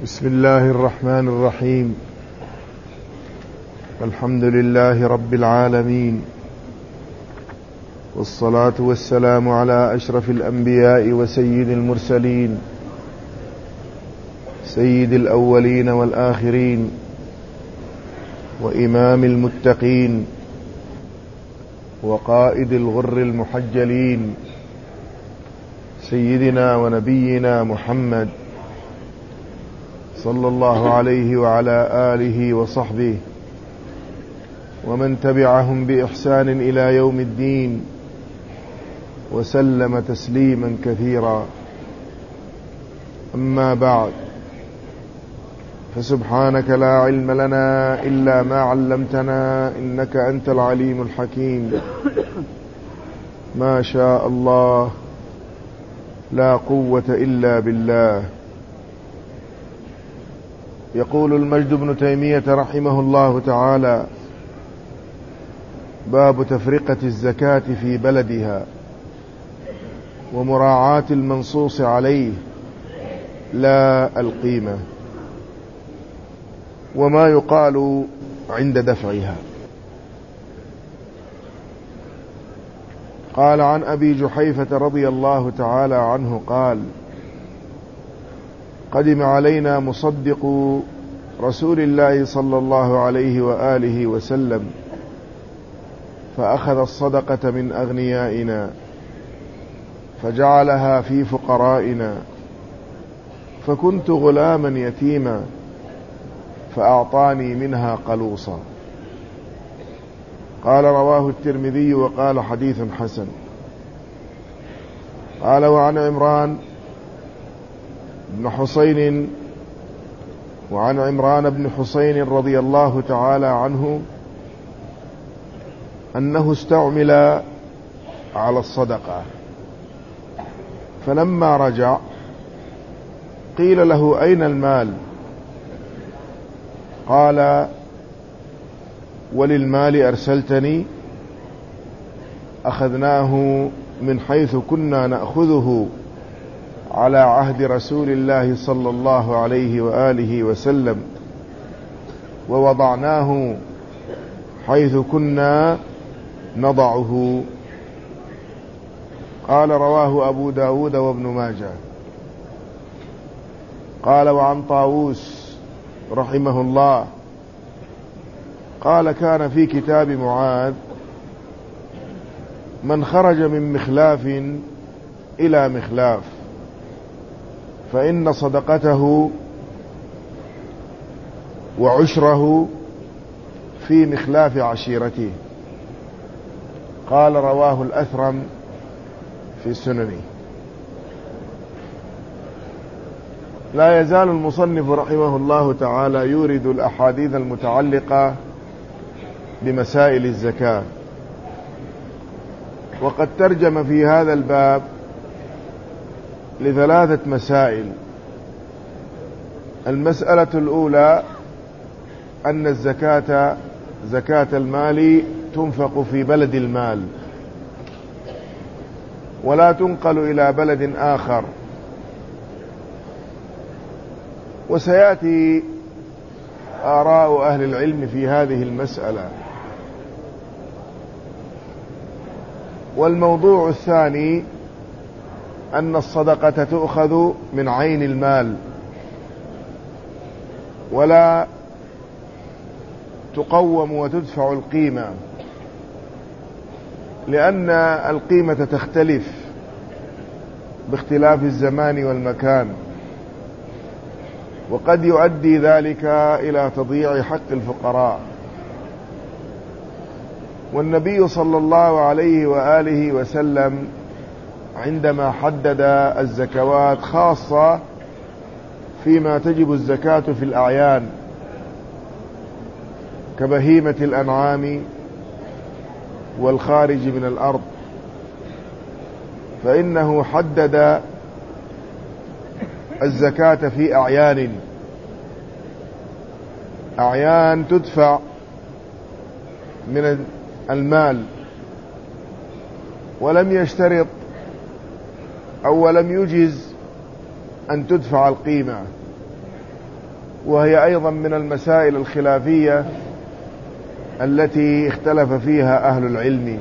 بسم الله الرحمن الرحيم. الحمد لله رب العالمين، والصلاة والسلام على أشرف الأنبياء وسيد المرسلين، سيد الأولين والآخرين، وإمام المتقين، وقائد الغر المحجلين، سيدنا ونبينا محمد صلى الله عليه وعلى آله وصحبه ومن تبعهم بإحسان إلى يوم الدين، وسلم تسليما كثيرا. أما بعد، فسبحانك لا علم لنا إلا ما علمتنا إنك أنت العليم الحكيم. ما شاء الله، لا قوة إلا بالله. يقول المجد بن تيمية رحمه الله تعالى: باب تفرقة الزكاة في بلدها ومراعاة المنصوص عليه لا القيمة، وما يقال عند دفعها. قال عن أبي جحيفة رضي الله تعالى عنه قال: قدم علينا مصدق رسول الله صلى الله عليه وآله وسلم، فأخذ الصدقة من أغنيائنا فجعلها في فقرائنا، فكنت غلاما يتيما فأعطاني منها قلوصا. قال: رواه الترمذي وقال حديث حسن. قال: وعن عمران بن حسين رضي الله تعالى عنه أنه استعمل على الصدقة، فلما رجع قيل له: أين المال؟ قال: وللمال أرسلتني؟ أخذناه من حيث كنا نأخذه على عهد رسول الله صلى الله عليه وآله وسلم، ووضعناه حيث كنا نضعه. قال: رواه أبو داود وابن ماجه. قال: وعن طاووس رحمه الله قال: كان في كتاب معاذ من خرج من مخلاف إلى مخلاف، فإن صدقته وعشره في مخلاف عشيرته. قال: رواه الأثرم في سننه. لا يزال المصنف رحمه الله تعالى يورد الأحاديث المتعلقة بمسائل الزكاة، وقد ترجم في هذا الباب لثلاثة مسائل. المسألة الأولى أن الزكاة زكاة المال تنفق في بلد المال ولا تنقل إلى بلد آخر، وسيأتي آراء أهل العلم في هذه المسألة. والموضوع الثاني أن الصدقة تؤخذ من عين المال ولا تقوم وتدفع القيمة، لأن القيمة تختلف باختلاف الزمان والمكان، وقد يؤدي ذلك إلى تضييع حق الفقراء. والنبي صلى الله عليه وآله وسلم عندما حدد الزكوات خاصة فيما تجب الزكاة في الأعيان كبهيمة الأنعام والخارج من الأرض، فإنه حدد الزكاة في أعيان تدفع من المال، ولم يشترط أو لم يجز أن تدفع القيمة، وهي أيضا من المسائل الخلافية التي اختلف فيها أهل العلم.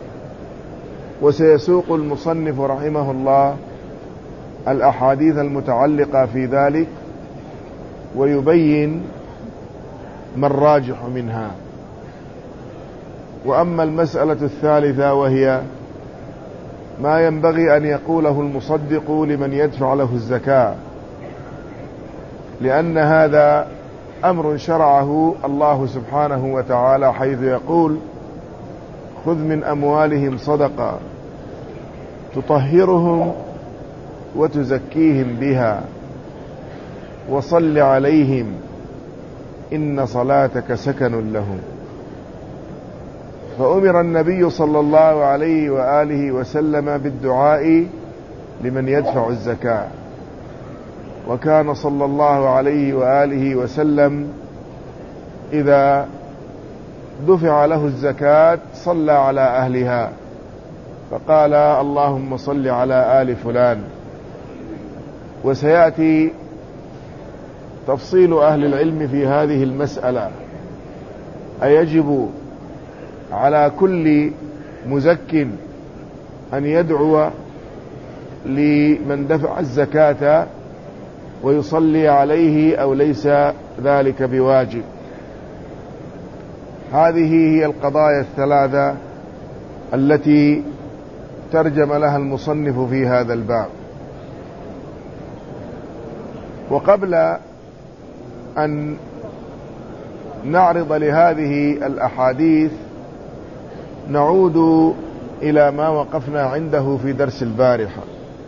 وسيسوق المصنف رحمه الله الأحاديث المتعلقة في ذلك ويبين ما الراجح منها. وأما المسألة الثالثة وهي ما ينبغي أن يقوله المصدق لمن يدفع له الزكاة، لأن هذا أمر شرعه الله سبحانه وتعالى، حيث يقول: خذ من أموالهم صدقة تطهرهم وتزكيهم بها وصل عليهم إن صلاتك سكن لهم. فأمر النبي صلى الله عليه وآله وسلم بالدعاء لمن يدفع الزكاة، وكان صلى الله عليه وآله وسلم إذا دفع له الزكاة صلى على أهلها فقال: اللهم صل على آل فلان. وسيأتي تفصيل أهل العلم في هذه المسألة: أيجب على كل مزك أن يدعو لمن دفع الزكاة ويصلي عليه أو ليس ذلك بواجب؟ هذه هي القضايا الثلاثة التي ترجم لها المصنف في هذا الباب. وقبل أن نعرض لهذه الأحاديث نعود إلى ما وقفنا عنده في درس البارحة.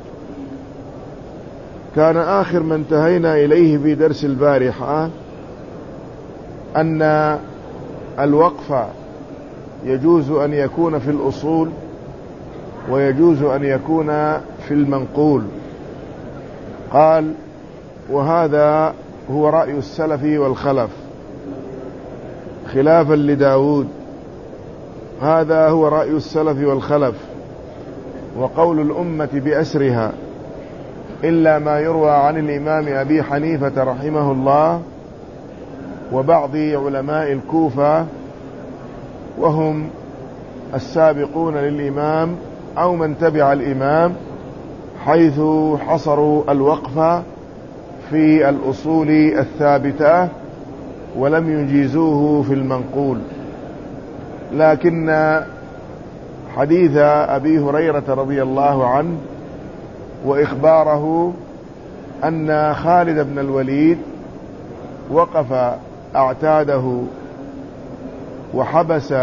كان آخر ما انتهينا إليه في درس البارحة أن الوقف يجوز أن يكون في الأصول ويجوز أن يكون في المنقول. قال: وهذا هو رأي السلف والخلف خلافا لداود. هذا هو رأي السلف والخلف وقول الأمة بأسرها، إلا ما يروى عن الإمام أبي حنيفة رحمه الله وبعض علماء الكوفة، وهم السابقون للإمام أو من تبع الإمام، حيث حصروا الوقف في الأصول الثابتة ولم يجيزوه في المنقول. لكن حديث أبي هريرة رضي الله عنه وإخباره أن خالد بن الوليد وقف أعتاده وحبس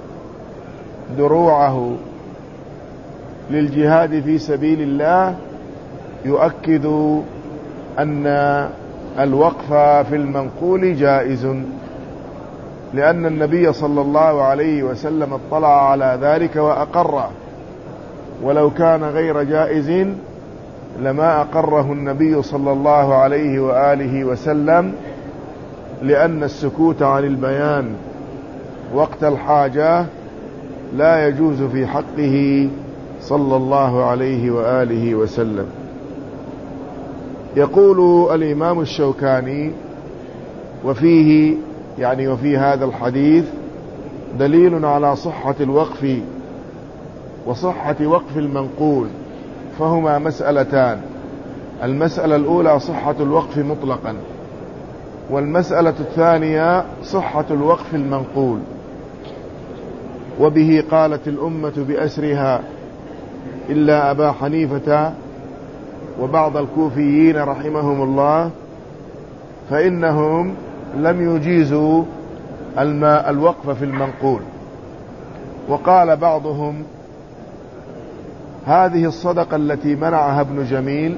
دروعه للجهاد في سبيل الله يؤكد أن الوقف في المنقول جائز، لأن النبي صلى الله عليه وسلم اطلع على ذلك وأقره، ولو كان غير جائز لما أقره النبي صلى الله عليه وآله وسلم، لأن السكوت عن البيان وقت الحاجة لا يجوز في حقه صلى الله عليه وآله وسلم. يقول الإمام الشوكاني: وفيه يعني وفي هذا الحديث دليل على صحة الوقف وصحة وقف المنقول، فهما مسألتان: المسألة الأولى صحة الوقف مطلقا، والمسألة الثانية صحة الوقف المنقول. وبه قالت الأمة بأسرها إلا أبا حنيفة وبعض الكوفيين رحمهم الله، فإنهم لم يجيزوا الوقف في المنقول. وقال بعضهم: هذه الصدقة التي منعها ابن جميل،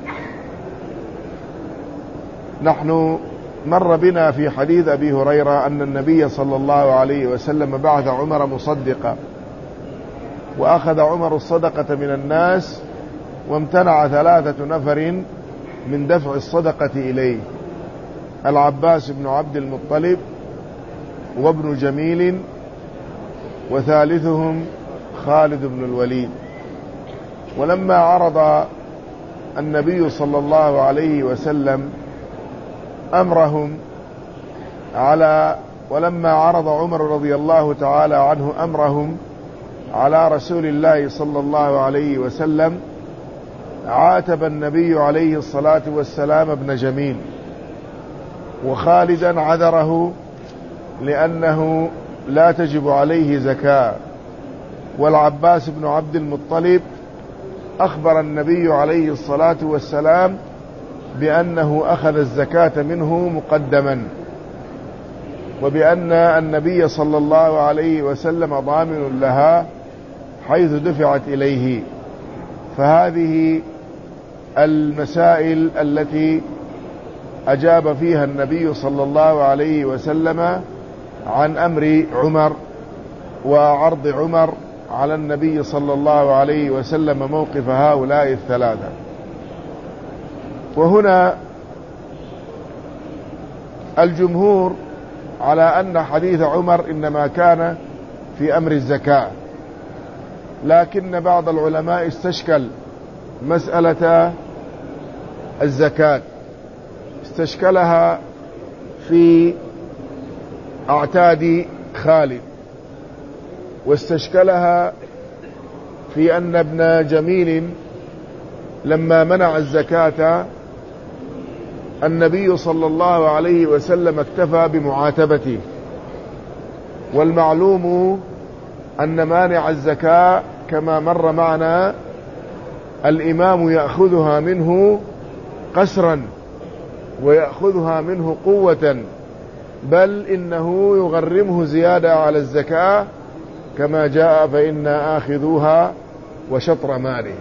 نحن مر بنا في حديث أبي هريرة أن النبي صلى الله عليه وسلم بعث عمر مصدقا، وأخذ عمر الصدقة من الناس وامتنع 3 نفر من دفع الصدقة إليه: العباس بن عبد المطلب وابن جميل وثالثهم خالد بن الوليد. ولما عرض النبي صلى الله عليه وسلم أمرهم ولما عرض عمر رضي الله تعالى عنه أمرهم على رسول الله صلى الله عليه وسلم، عاتب النبي عليه الصلاة والسلام ابن جميل، وخالدا عذره لأنه لا تجب عليه زكاة، والعباس بن عبد المطلب أخبر النبي عليه الصلاة والسلام بأنه أخذ الزكاة منه مقدما، وبأن النبي صلى الله عليه وسلم ضامن لها حيث دفعت إليه. فهذه المسائل التي أجاب فيها النبي صلى الله عليه وسلم عن أمر عمر وعرض عمر على النبي صلى الله عليه وسلم موقف هؤلاء الثلاثة. وهنا الجمهور على أن حديث عمر إنما كان في أمر الزكاة، لكن بعض العلماء استشكل مسألة الزكاة، استشكلها في أعتاد خالد، واستشكلها في أن ابن جميل لما منع الزكاة النبي صلى الله عليه وسلم اكتفى بمعاتبته، والمعلوم أن مانع الزكاة كما مر معنا الإمام يأخذها منه قسرا ويأخذها منه قوة، بل إنه يغرمه زيادة على الزكاة كما جاء فإنا آخذوها وشطر ماله.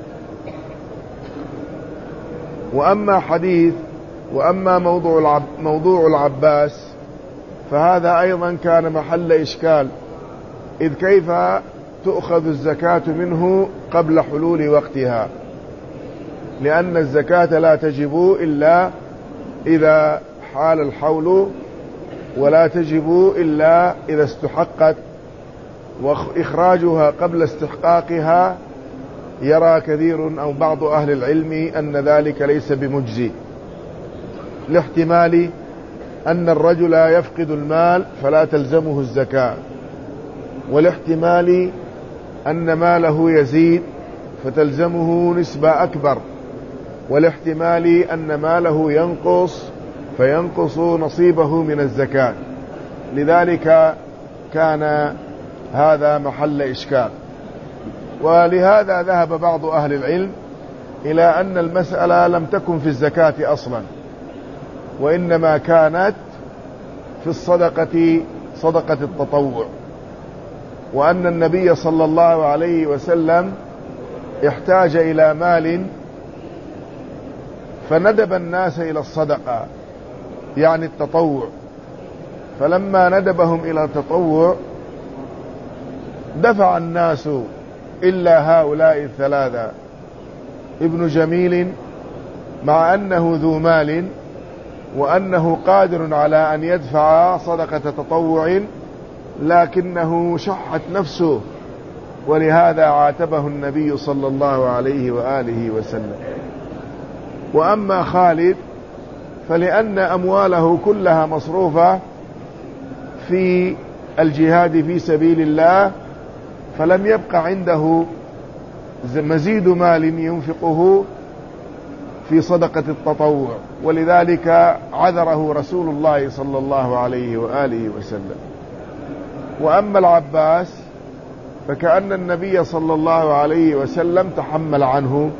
وأما موضوع العباس فهذا أيضا كان محل إشكال، إذ كيف تؤخذ الزكاة منه قبل حلول وقتها، لأن الزكاة لا تجب إلا إذا حال الحول، ولا تجب إلا إذا استحقت، وإخراجها قبل استحقاقها يرى كثير أو بعض أهل العلم أن ذلك ليس بمجزي، لاحتمال أن الرجل يفقد المال فلا تلزمه الزكاة، والاحتمال أن ماله يزيد فتلزمه نسبة أكبر، والاحتمال أن ماله ينقص فينقص نصيبه من الزكاة. لذلك كان هذا محل إشكال، ولهذا ذهب بعض أهل العلم إلى أن المسألة لم تكن في الزكاة أصلا، وإنما كانت في صدقة التطوع، وأن النبي صلى الله عليه وسلم احتاج إلى مال فندب الناس إلى الصدقة، يعني التطوع، فلما ندبهم إلى التطوع دفع الناس إلا هؤلاء الثلاثة: ابن جميل مع أنه ذو مال وأنه قادر على أن يدفع صدقة تطوع، لكنه شحت نفسه، ولهذا عاتبه النبي صلى الله عليه وآله وسلم. وأما خالد فلأن أمواله كلها مصروفة في الجهاد في سبيل الله، فلم يبق عنده مزيد مال ينفقه في صدقة التطوع، ولذلك عذره رسول الله صلى الله عليه وآله وسلم. وأما العباس فكأن النبي صلى الله عليه وسلم تحمل عنه،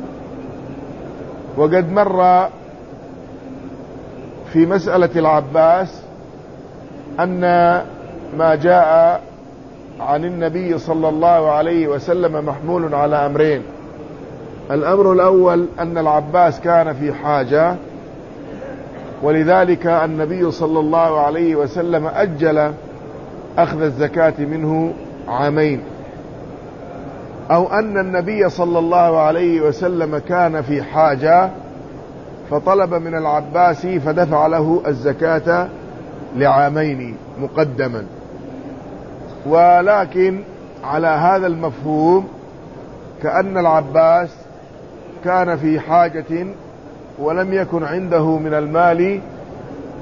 وقد مر في مسألة العباس أن ما جاء عن النبي صلى الله عليه وسلم محمول على أمرين: الأمر الأول أن العباس كان في حاجة، ولذلك النبي صلى الله عليه وسلم أجل أخذ الزكاة منه عامين، أو أن النبي صلى الله عليه وسلم كان في حاجة فطلب من العباس فدفع له الزكاة لعامين مقدما. ولكن على هذا المفهوم كأن العباس كان في حاجة ولم يكن عنده من المال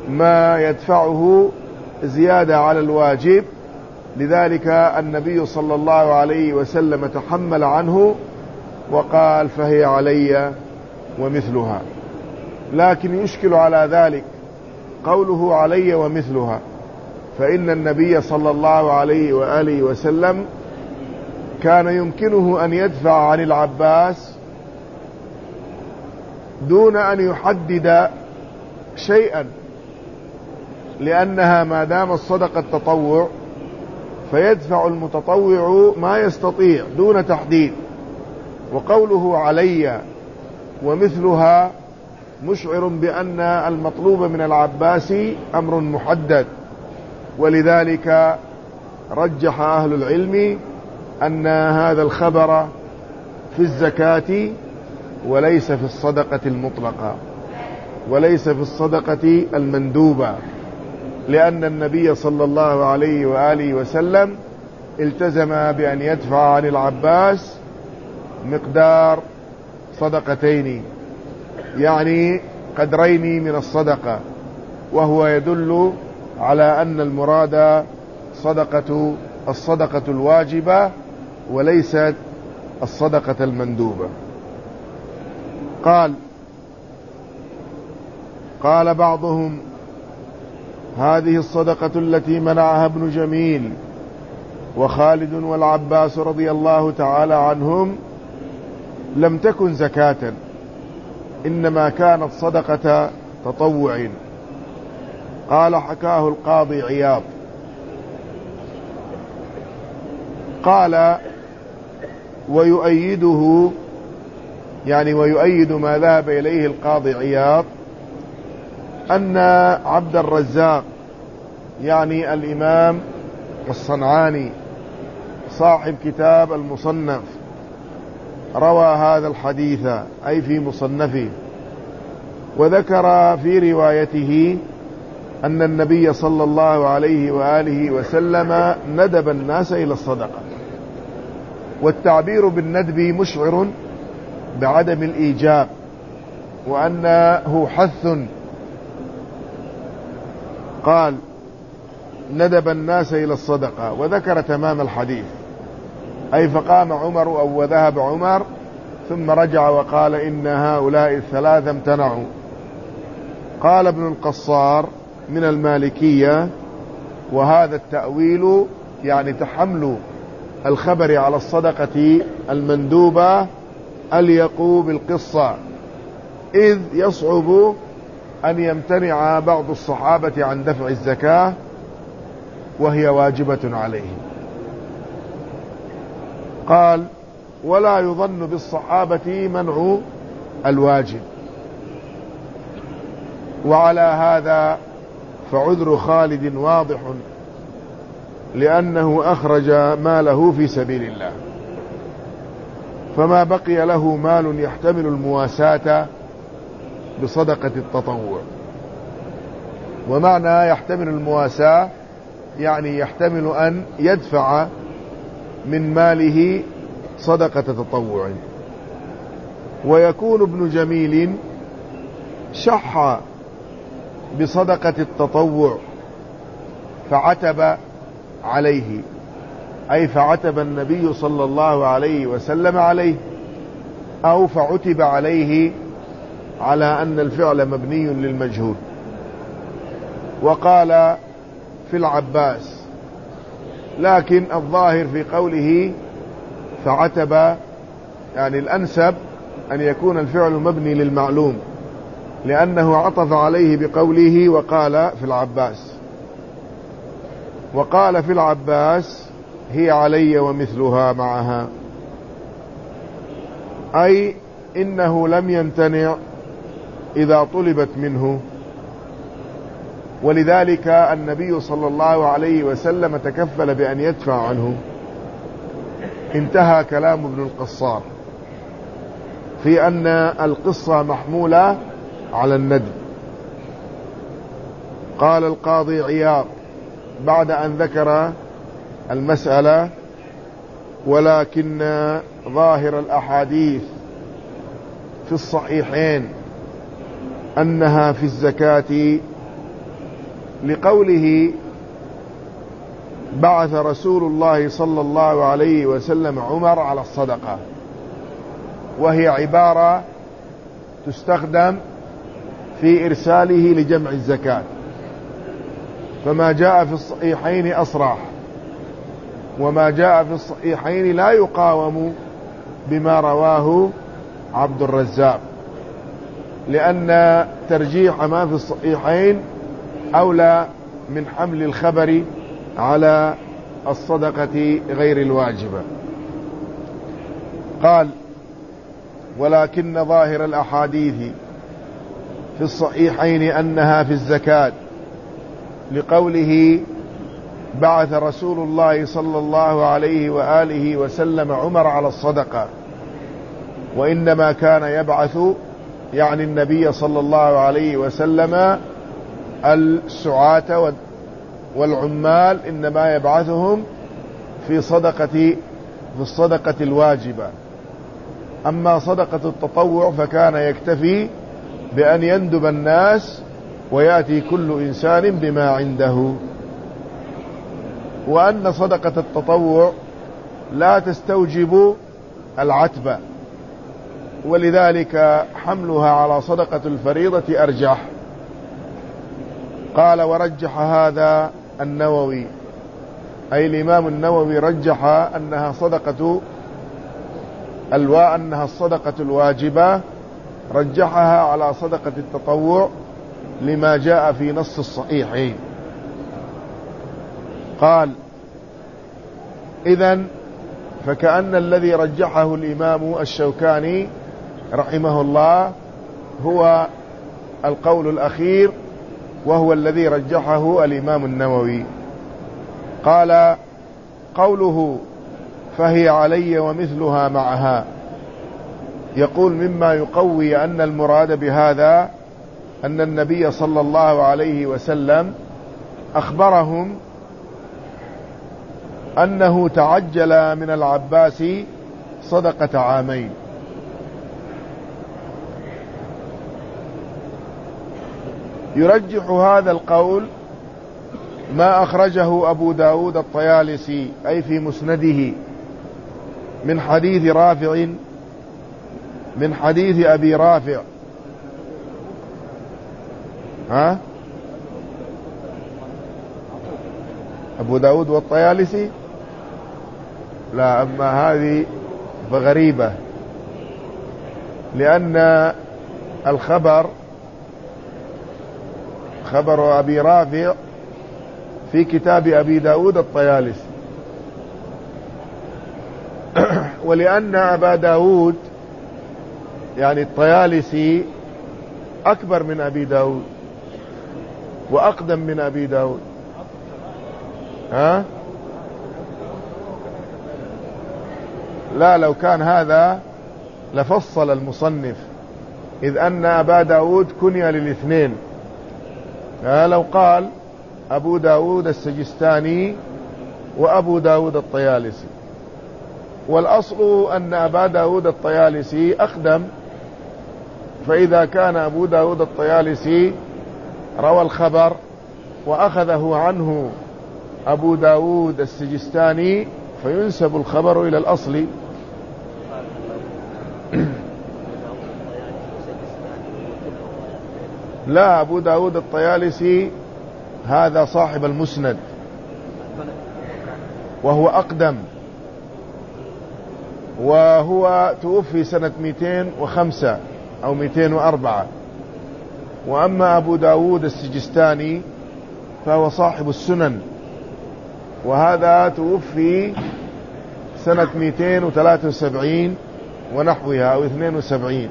ما يدفعه زيادة على الواجب، لذلك النبي صلى الله عليه وسلم تحمل عنه وقال فهي علي ومثلها. لكن يشكل على ذلك قوله علي ومثلها، فإن النبي صلى الله عليه وآله وسلم كان يمكنه أن يدفع عن العباس دون أن يحدد شيئا، لأنها ما دام الصدقة التطوع فيدفع المتطوع ما يستطيع دون تحديد. وقوله علي ومثلها مشعر بأن المطلوب من العباس أمر محدد، ولذلك رجح أهل العلم أن هذا الخبر في الزكاة وليس في الصدقة المطلقة، وليس في الصدقة المندوبة، لأن النبي صلى الله عليه وآله وسلم التزم بأن يدفع عن العباس مقدار صدقتين، يعني قدرين من الصدقة، وهو يدل على أن المراد الصدقة الواجبة وليست الصدقة المندوبة. قال بعضهم هذه الصدقة التي منعها ابن جميل وخالد والعباس رضي الله تعالى عنهم لم تكن زكاة، إنما كانت صدقة تطوع. قال حكاه القاضي عياض. قال ويؤيده، يعني ويؤيد ما ذهب إليه القاضي عياض، أن عبد الرزاق يعني الإمام الصنعاني صاحب كتاب المصنف روى هذا الحديث أي في مصنفه، وذكر في روايته أن النبي صلى الله عليه وآله وسلم ندب الناس إلى الصدقة. والتعبير بالندب مشعر بعدم الإيجاب وأنه حث. قال ندب الناس إلى الصدقة، وذكر تمام الحديث، أي فقام عمر أو وذهب عمر ثم رجع وقال إن هؤلاء الثلاثة امتنعوا. قال ابن القصار من المالكية وهذا التأويل يعني تحمل الخبر على الصدقة المندوبة أليق بالقصة، إذ يصعب أن يمتنع بعض الصحابة عن دفع الزكاة وهي واجبة عليه. قال ولا يظن بالصحابة منع الواجب، وعلى هذا فعذر خالد واضح، لأنه أخرج ماله في سبيل الله، فما بقي له مال يحتمل المواساة بصدقة التطوع. ومعنى يحتمل المواساة يعني يحتمل أن يدفع من ماله صدقة تطوع. ويكون ابن جميل شح بصدقة التطوع فعتب عليه، أي فعتب النبي صلى الله عليه وسلم عليه، أو فعتب عليه على أن الفعل مبني للمجهول. وقال في العباس، لكن الظاهر في قوله فعتب يعني الأنسب أن يكون الفعل مبني للمعلوم، لأنه عطف عليه بقوله وقال في العباس. وقال في العباس هي علي ومثلها معها، أي إنه لم يمتنع إذا طلبت منه، ولذلك النبي صلى الله عليه وسلم تكفل بأن يدفع عنه. انتهى كلام ابن القصار في أن القصة محمولة على الندب. قال القاضي عياض بعد أن ذكر المسألة ولكن ظاهر الأحاديث في الصحيحين أنها في الزكاة لقوله بعث رسول الله صلى الله عليه وسلم عمر على الصدقة، وهي عبارة تستخدم في إرساله لجمع الزكاة، فما جاء في الصحيحين أصرح، وما جاء في الصحيحين لا يقاوم بما رواه عبد الرزاق، لأن ترجيح ما في الصحيحين أولى من حمل الخبر على الصدقة غير الواجبة. قال: ولكن ظاهر الأحاديث في الصحيحين أنها في الزكاة، لقوله بعث رسول الله صلى الله عليه وآله وسلم عمر على الصدقة، وإنما كان يبعث يعني النبي صلى الله عليه وسلم السعاة والعمال إنما يبعثهم في الصدقة الواجبة. أما صدقة التطوع فكان يكتفي بأن يندب الناس ويأتي كل إنسان بما عنده. وأن صدقة التطوع لا تستوجب العتبة، ولذلك حملها على صدقة الفريضة أرجح. قال: ورجح هذا النووي، أي الإمام النووي رجح أنها الصدقة الواجبة، رجحها على صدقة التطوع لما جاء في نص الصحيحين. قال: إذن فكأن الذي رجحه الإمام الشوكاني رحمه الله هو القول الأخير، وهو الذي رجحه الإمام النووي. قال: قوله فهي علي ومثلها معها، يقول مما يقوي أن المراد بهذا أن النبي صلى الله عليه وسلم أخبرهم أنه تعجل من العباس صدقة عامين. يرجح هذا القول ما أخرجه أبو داود الطيالسي أي في مسنده من حديث أبي رافع. أبو داود والطيالسي لا، أما هذه فغريبة، لأن الخبر خبر أبي رافع في كتاب أبي داود الطيالسي، ولأن أبا داود يعني الطيالسي أكبر من أبي داود وأقدم من أبي داود. لا، لو كان هذا لفصل المصنف، إذ أن أبا داود كني للاثنين. لو قال أبو داود السجستاني وأبو داود الطيالسي، والأصل أن أبا داود الطيالسي أقدم، فإذا كان أبو داود الطيالسي روى الخبر وأخذه عنه أبو داود السجستاني فينسب الخبر إلى الأصل. لا، أبو داود الطيالسي هذا صاحب المسند وهو أقدم، وهو توفي سنة 205 أو 204. وأما أبو داود السجستاني فهو صاحب السنن، وهذا توفي سنة 273 ونحوها أو 72.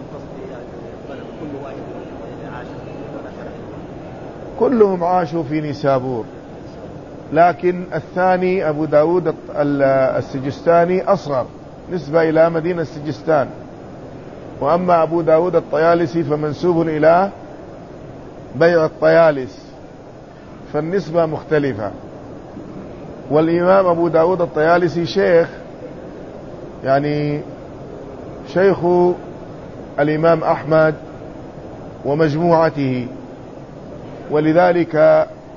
كلهم عاشوا في نيسابور، لكن الثاني أبو داود السجستاني أصغر نسبة إلى مدينة السجستان. وأما أبو داود الطيالسي فمنسوب إلى بيع الطيالس، فالنسبة مختلفة. والإمام أبو داود الطيالسي شيخ، يعني شيخ الإمام أحمد ومجموعته، ولذلك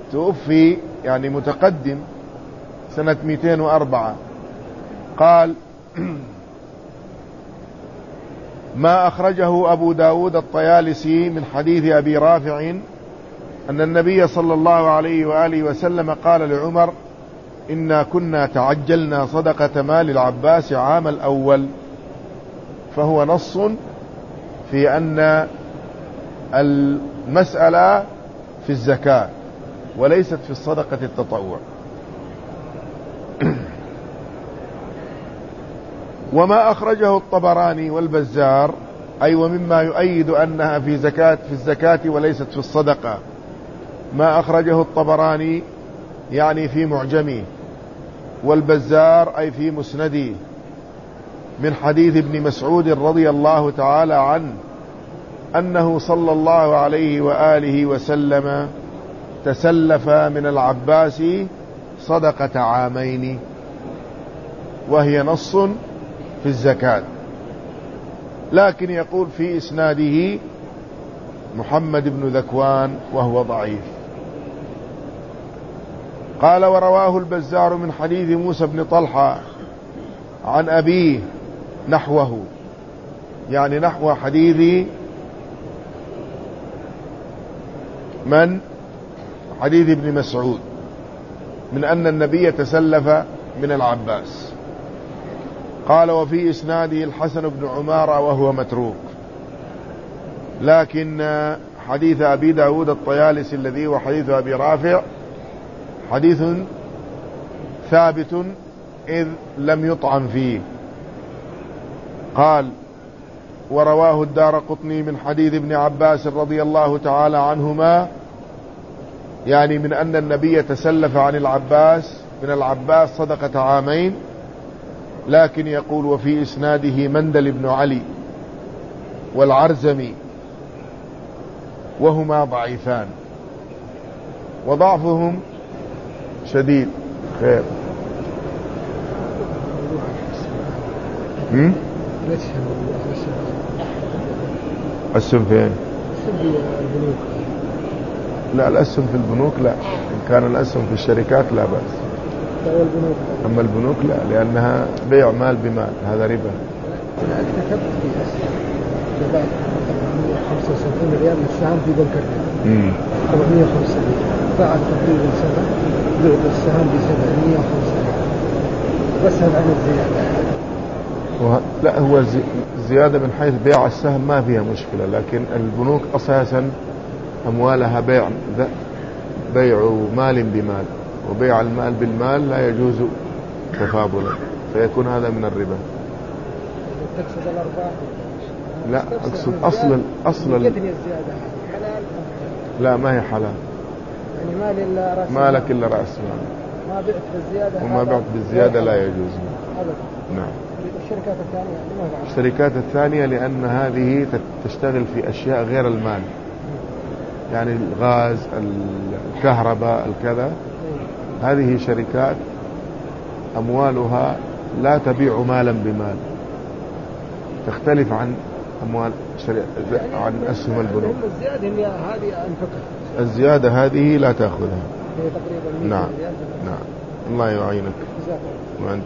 توفي يعني متقدم سنة 204. قال: ما أخرجه أبو داود الطيالسي من حديث أبي رافع أن النبي صلى الله عليه وآله وسلم قال لعمر: إنا كنا تعجلنا صدقة مال العباس عام الأول. فهو نص في أن المسألة في الزكاة وليست في الصدقة التطوع. وما أخرجه الطبراني والبزار أي ومما يؤيد أنها في الزكاة وليست في الصدقة، ما أخرجه الطبراني يعني في معجمه، والبزار أي في مسنده، من حديث ابن مسعود رضي الله تعالى عنه أنه صلى الله عليه وآله وسلم تسلف من العباس صدقة عامين، وهي نص في الزكاة. لكن يقول في إسناده محمد بن ذكوان وهو ضعيف. قال: ورواه البزار من حديث موسى بن طلحة عن أبيه نحوه، يعني نحو حديث من؟ حديث ابن مسعود، من أن النبي تسلف من العباس. قال: وفي إسناده الحسن بن عمارة وهو متروك. لكن حديث أبي داود الطيالسي الذي هو حديث أبي رافع حديث ثابت إذ لم يطعن فيه. قال: ورواه الدارقطني من حديث ابن عباس رضي الله تعالى عنهما، يعني من أن النبي تسلف عن من العباس صدقة عامين. لكن يقول: وفي إسناده مندل بن علي والعرزمي وهما ضعيفان، وضعفهم شديد. خير. الأسهم فين؟ لا، الأسهم في البنوك لا. إن كان الأسهم في الشركات لا بأس، أما البنوك لا، لأنها بيع مال بمال، هذا ربا. أنا اكتسبت في أسهم بعد 165 ريال السهم في بنك الربا 405 بعد تقريبا سنة بعت السهم ب 705 بسأل عن الزيادة. لا، هو الزيادة من حيث بيع السهم ما فيها مشكلة، لكن البنوك أساسا أموالها بيع مال بمال، وبيع المال بالمال لا يجوز تفاضلا، فيكون هذا من الربا. تقصد الأرباح؟ لا، أقصد أصل لا، ما هي حلال، يعني مال إلا رأس ما لك إلا رأس مال، ما بعت بالزيادة، وما بعت بالزيادة لا يجوز. نعم. الشركات الثانية الشركات الثانية لأن هذه تشتغل في أشياء غير المال، يعني الغاز، الكهرباء، الكذا. هذه شركات أموالها لا تبيع مالا بمال، تختلف عن أموال عن أسهم البنوك. الزيادة هذه لا تأخذها. نعم نعم، الله يعينك وأنت.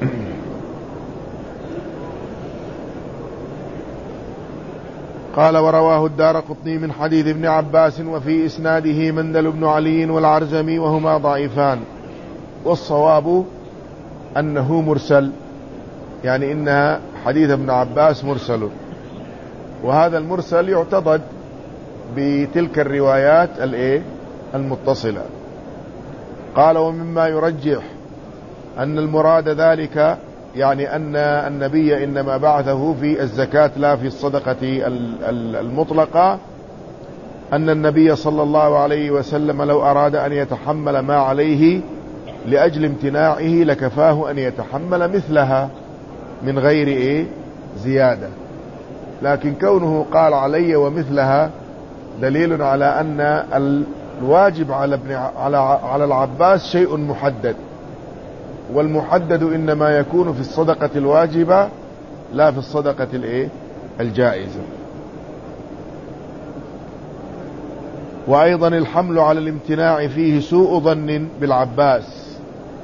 قال: ورواه الدارقطني من حديث ابن عباس وفي إسناده مندل بن علي والعرزمي وهما ضعيفان، والصواب أنه مرسل، يعني إنها حديث ابن عباس مرسل، وهذا المرسل يعتضد بتلك الروايات المتصلة. قال: ومما يرجح أن المراد ذلك يعني أن النبي إنما بعثه في الزكاة لا في الصدقة المطلقة، أن النبي صلى الله عليه وسلم لو أراد أن يتحمل ما عليه لأجل امتناعه لكفاه أن يتحمل مثلها من غير زيادة، لكن كونه قال علي ومثلها دليل على أن الواجب على العباس شيء محدد، والمحدد إنما يكون في الصدقة الواجبة لا في الصدقة الجائزة. وأيضا الحمل على الامتناع فيه سوء ظن بالعباس،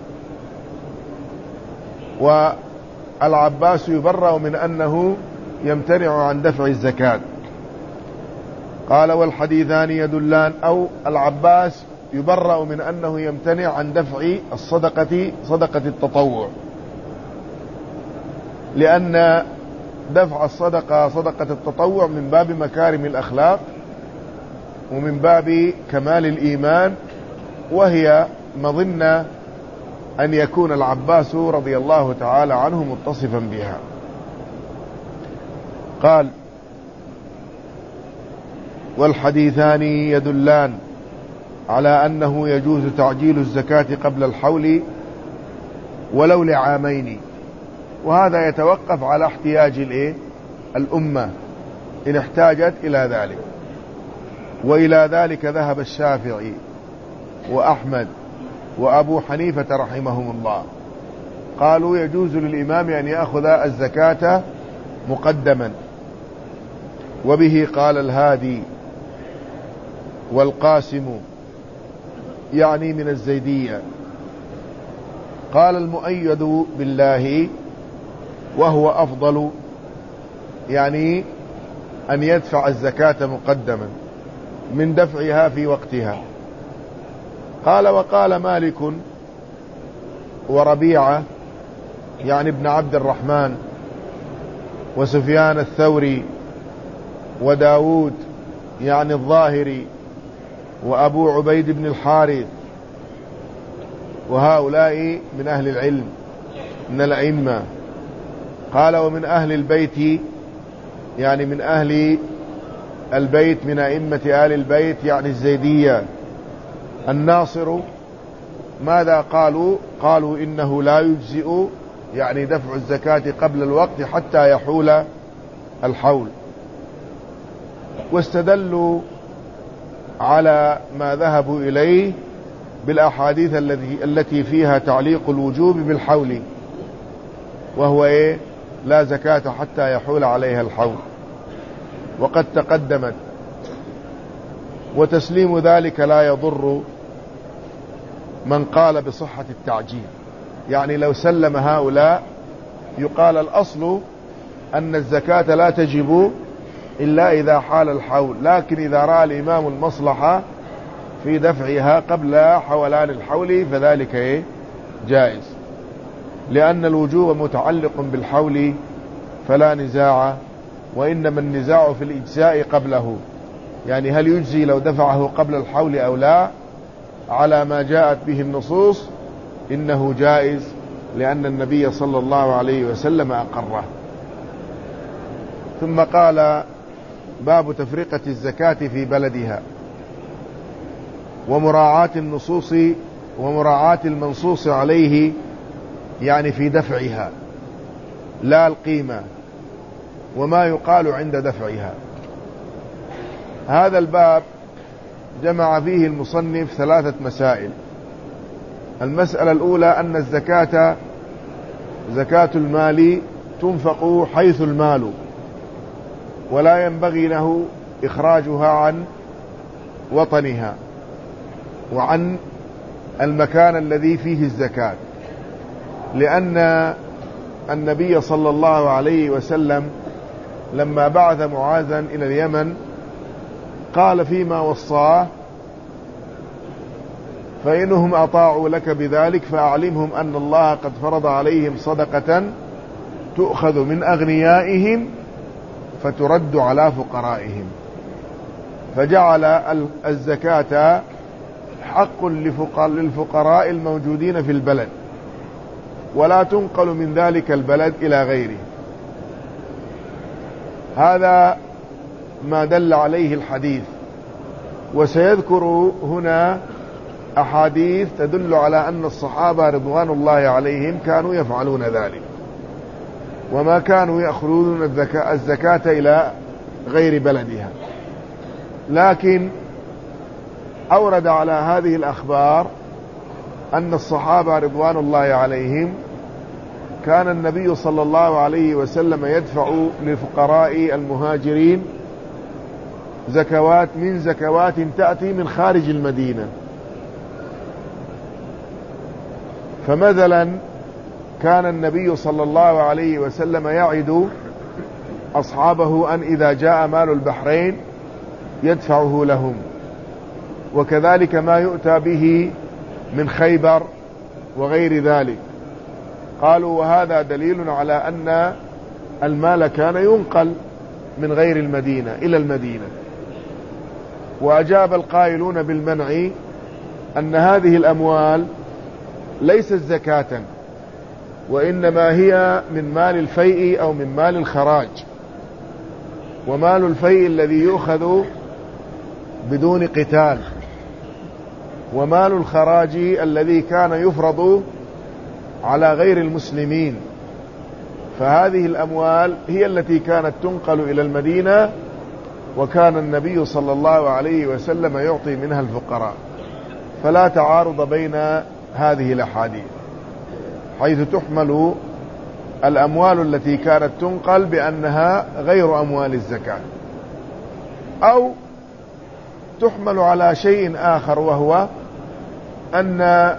والعباس يبرأ من أنه يمتنع عن دفع الزكاة. قال والحديثان يدلان، أو العباس يبرأ من أنه يمتنع عن دفع الصدقة، صدقة التطوع، لأن دفع الصدقة، صدقة التطوع، من باب مكارم الأخلاق ومن باب كمال الإيمان، وهي مظنة أن يكون العباس رضي الله تعالى عنه متصفا بها. قال والحديثان يدلان على أنه يجوز تعجيل الزكاة قبل الحول ولو لعامين، وهذا يتوقف على احتياج الأمة إن احتاجت إلى ذلك، وإلى ذلك ذهب الشافعي وأحمد وأبو حنيفة رحمهم الله، قالوا يجوز للإمام أن يأخذ الزكاة مقدما، وبه قال الهادي والقاسم يعني من الزيدية. قال المؤيد بالله وهو أفضل، يعني أن يدفع الزكاة مقدما من دفعها في وقتها. قال وقال مالك وربيعة يعني ابن عبد الرحمن وسفيان الثوري وداود يعني الظاهري وأبو عبيد بن الحارث، وهؤلاء من أهل العلم من الأئمة. قال ومن أهل البيت يعني من أهل البيت من أئمة آل البيت يعني الزيدية الناصر. ماذا قالوا؟ قالوا إنه لا يجزئ يعني دفع الزكاة قبل الوقت حتى يحول الحول، واستدلوا على ما ذهبوا إليه بالأحاديث التي فيها تعليق الوجوب بالحول، وهو لا زكاة حتى يحول عليها الحول، وقد تقدمت. وتسليم ذلك لا يضر من قال بصحة التعجيل، يعني لو سلم هؤلاء يقال الأصل أن الزكاة لا تجب إلا إذا حال الحول، لكن إذا رأى الإمام المصلحة في دفعها قبل حولان الحول فذلك جائز، لأن الوجوب متعلق بالحول فلا نزاع، وإنما النزاع في الإجزاء قبله، يعني هل يجزي لو دفعه قبل الحول أو لا. على ما جاءت به النصوص إنه جائز، لأن النبي صلى الله عليه وسلم أقره. ثم قال باب تفرقة الزكاة في بلدها ومراعاة النصوص ومراعاة المنصوص عليه، يعني في دفعها لا القيمة، وما يقال عند دفعها. هذا الباب جمع فيه المصنف 3 مسائل. المسألة الأولى أن الزكاة زكاة المال تنفق حيث المال، ولا ينبغي له إخراجها عن وطنها وعن المكان الذي فيه الزكاة، لأن النبي صلى الله عليه وسلم لما بعث معاذا إلى اليمن قال فيما وصاه: فإنهم أطاعوا لك بذلك فأعلمهم أن الله قد فرض عليهم صدقة تؤخذ من أغنيائهم فترد على فقرائهم. فجعل الزكاة حق للفقراء الموجودين في البلد، ولا تنقل من ذلك البلد إلى غيره. هذا ما دل عليه الحديث، وسيذكر هنا أحاديث تدل على أن الصحابة رضوان الله عليهم كانوا يفعلون ذلك، وما كانوا يأخذون الزكاة إلى غير بلدها. لكن أورد على هذه الأخبار أن الصحابة رضوان الله عليهم كان النبي صلى الله عليه وسلم يدفع لفقراء المهاجرين زكوات من زكوات تأتي من خارج المدينة. فمثلا كان النبي صلى الله عليه وسلم يعد أصحابه أن إذا جاء مال البحرين يدفعه لهم، وكذلك ما يؤتى به من خيبر وغير ذلك. قالوا وهذا دليل على أن المال كان ينقل من غير المدينة إلى المدينة. وأجاب القائلون بالمنع أن هذه الأموال ليست زكاة، وإنما هي من مال الفيء أو من مال الخراج، ومال الفيء الذي يؤخذ بدون قتال، ومال الخراج الذي كان يفرض على غير المسلمين. فهذه الأموال هي التي كانت تنقل إلى المدينة، وكان النبي صلى الله عليه وسلم يعطي منها الفقراء. فلا تعارض بين هذه الأحاديث، حيث تحمل الأموال التي كانت تنقل بأنها غير أموال الزكاة، أو تحمل على شيء آخر، وهو أن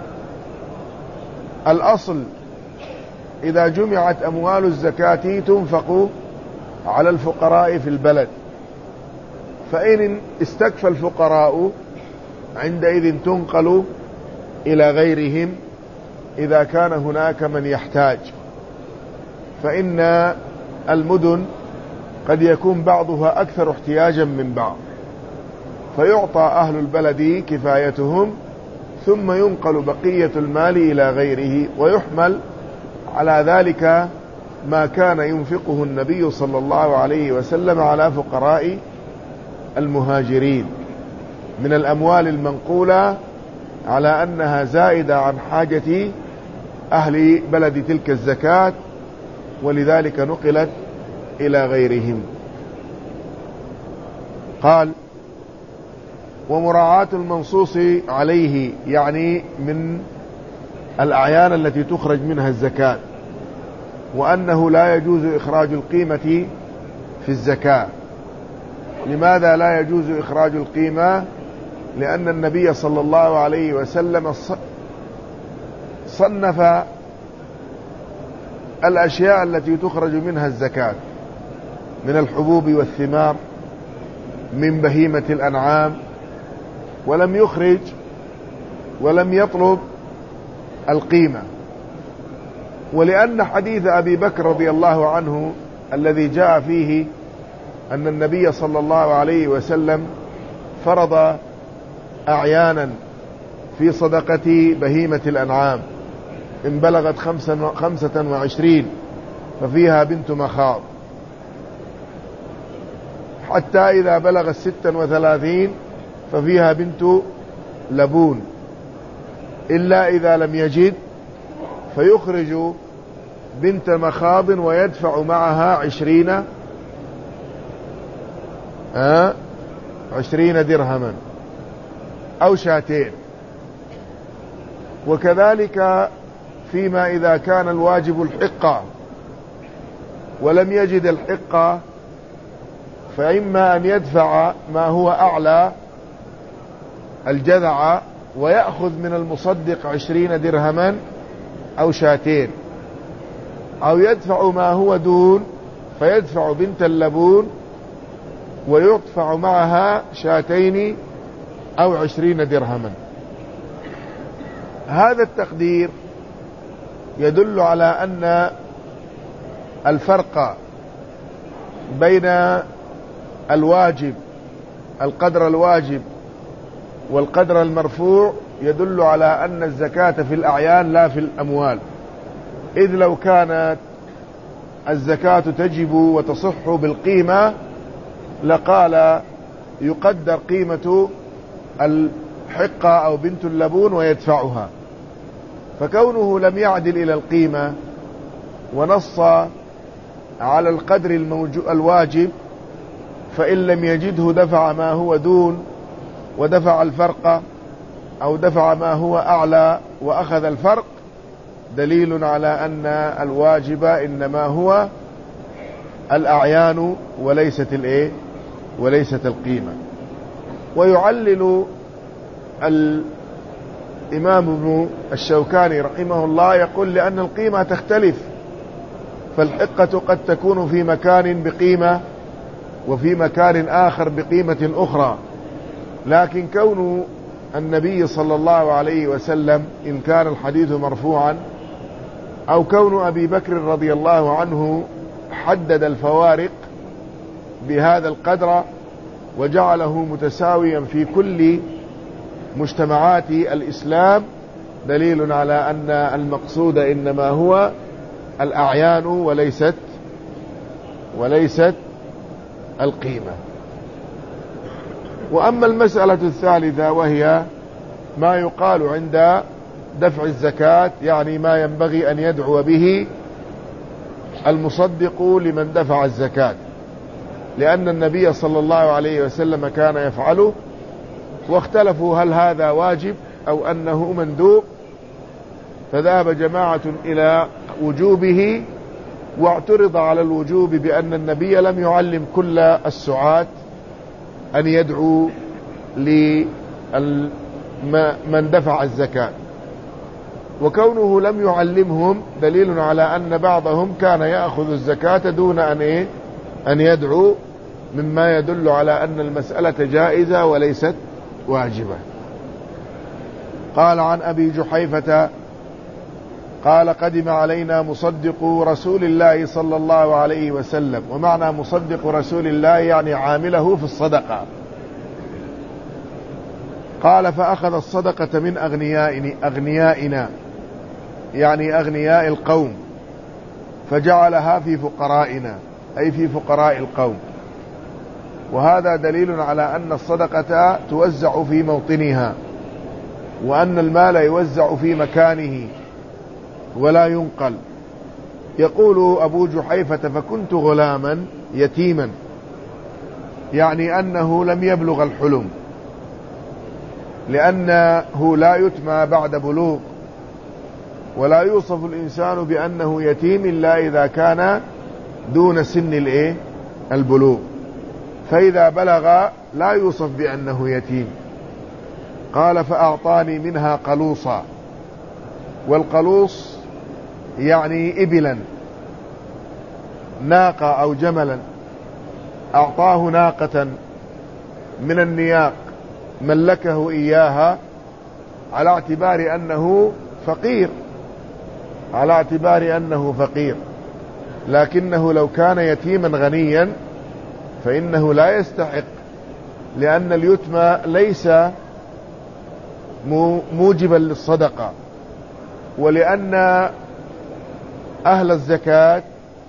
الأصل إذا جمعت أموال الزكاة تنفق على الفقراء في البلد، فإن استكفى الفقراء عندئذ تنقل إلى غيرهم إذا كان هناك من يحتاج. فإن المدن قد يكون بعضها أكثر احتياجا من بعض، فيعطى أهل البلد كفايتهم، ثم ينقل بقية المال إلى غيره، ويحمل على ذلك ما كان ينفقه النبي صلى الله عليه وسلم على فقراء المهاجرين من الأموال المنقولة، على أنها زائدة عن حاجة أهل بلد تلك الزكاة، ولذلك نقلت إلى غيرهم. قال ومراعاة المنصوص عليه، يعني من الأعيان التي تخرج منها الزكاة، وأنه لا يجوز إخراج القيمة في الزكاة. لماذا لا يجوز إخراج القيمة؟ لأن النبي صلى الله عليه وسلم صنف الأشياء التي تخرج منها الزكاة من الحبوب والثمار من بهيمة الأنعام، ولم يخرج ولم يطلب القيمة. ولأن حديث أبي بكر رضي الله عنه الذي جاء فيه أن النبي صلى الله عليه وسلم فرض أعيانا في صدقة بهيمة الأنعام إن بلغت 25 ففيها بنت مخاض، حتى إذا بلغت 36 ففيها بنت لبون، إلا إذا لم يجد فيخرج بنت مخاض ويدفع معها 20 درهما أو شاتين. وكذلك فيما إذا كان الواجب الحقة ولم يجد الحقة، فإما أن يدفع ما هو أعلى الجذع ويأخذ من المصدق 20 درهما أو شاتين، أو يدفع ما هو دون فيدفع بنت اللبون ويدفع معها شاتين أو 20 درهما. هذا التقدير يدل على أن الفرق بين الواجب القدر الواجب والقدر المرفوع يدل على أن الزكاة في الأعيان لا في الأموال، إذ لو كانت الزكاة تجب وتصح بالقيمة لقال يقدر قيمة الحقة أو بنت اللبون ويدفعها. فكونه لم يعدل إلى القيمة ونص على القدر الواجب، فإن لم يجده دفع ما هو دون ودفع الفرق، أو دفع ما هو أعلى وأخذ الفرق، دليل على أن الواجب إنما هو الأعيان وليست وليست القيمة. ويعلل الإمام ابن الشوكاني رحمه الله يقول لأن القيمة تختلف، فالحقة قد تكون في مكان بقيمة وفي مكان آخر بقيمة أخرى، لكن كون النبي صلى الله عليه وسلم إن كان الحديث مرفوعا أو كون أبي بكر رضي الله عنه حدد الفوارق بهذا القدر وجعله متساويا في كل مجتمعات الإسلام دليل على أن المقصود إنما هو الأعيان وليست القيمة. وأما المسألة الثالثة وهي ما يقال عند دفع الزكاة، يعني ما ينبغي أن يدعو به المصدق لمن دفع الزكاة، لأن النبي صلى الله عليه وسلم كان يفعله، واختلفوا هل هذا واجب أو أنه مندوب، فذهب جماعة إلى وجوبه، واعترض على الوجوب بأن النبي لم يعلم كل السعاة أن يدعو لمن دفع الزكاة، وكونه لم يعلمهم دليل على أن بعضهم كان يأخذ الزكاة دون أن يدعو، مما يدل على أن المسألة جائزة وليست واجبة. قال عن أبي جحيفة قال قدم علينا مصدق رسول الله صلى الله عليه وسلم، ومعنى مصدق رسول الله يعني عامله في الصدقة. قال فأخذ الصدقة من أغنيائنا يعني أغنياء القوم، فجعلها في فقرائنا أي في فقراء القوم، وهذا دليل على أن الصدقة توزع في موطنها، وأن المال يوزع في مكانه ولا ينقل. يقول أبو جحيفة فكنت غلاما يتيما، يعني أنه لم يبلغ الحلم، لأنه لا يتمى بعد بلوغ، ولا يوصف الإنسان بأنه يتيم إلا إذا كان دون سن البلوغ، فإذا بلغ لا يوصف بأنه يتيم. قال فأعطاني منها قلوصا، والقلوص يعني إبلا، ناقة أو جملا، أعطاه ناقة من النياق ملكه إياها على اعتبار أنه فقير، لكنه لو كان يتيما غنيا فإنه لا يستحق، لأن اليتم ليس موجبا للصدقة، ولأن أهل الزكاة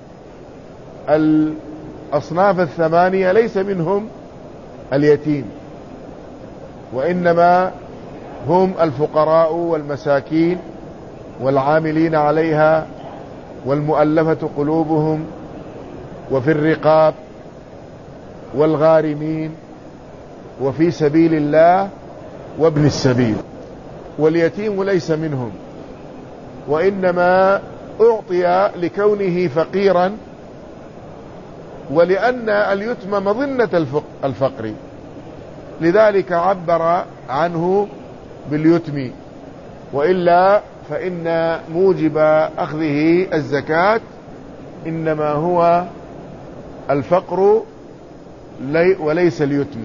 الأصناف الثمانية ليس منهم اليتيم، وإنما هم الفقراء والمساكين والعاملين عليها والمؤلفة قلوبهم وفي الرقاب والغارمين وفي سبيل الله وابن السبيل، واليتيم ليس منهم، وإنما أعطي لكونه فقيرا، ولأن اليتم مظنة الفقر، لذلك عبر عنه باليتم، وإلا فإن موجب أخذه الزكاة إنما هو الفقر وليس اليتم.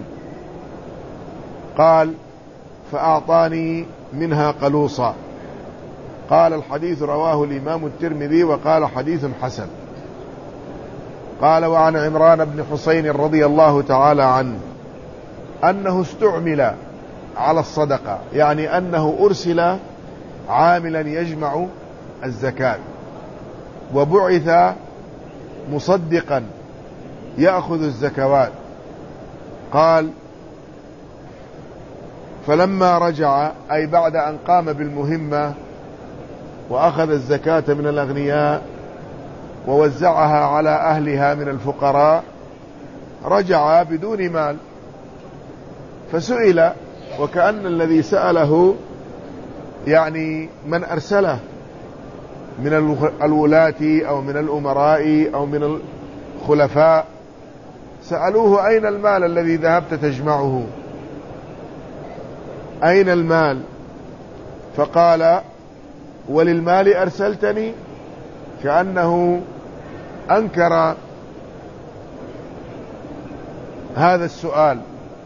قال فأعطاني منها قلوصا. قال الحديث رواه الإمام الترمذي وقال حديث حسن. قال وعن عمران بن حسين رضي الله تعالى عنه أنه استعمل على الصدقة، يعني أنه أرسل عاملا يجمع الزكاة، وبعث مصدقا يأخذ الزكوات. قال فلما رجع، أي بعد أن قام بالمهمة وأخذ الزكاة من الأغنياء ووزعها على أهلها من الفقراء، رجع بدون مال، فسئل، وكأن الذي سأله يعني من أرسله من الولاة أو من الأمراء أو من الخلفاء، سألوه أين المال الذي ذهبت تجمعه؟ أين المال؟ فقال وللمال أرسلتني، كأنه أنكر هذا السؤال،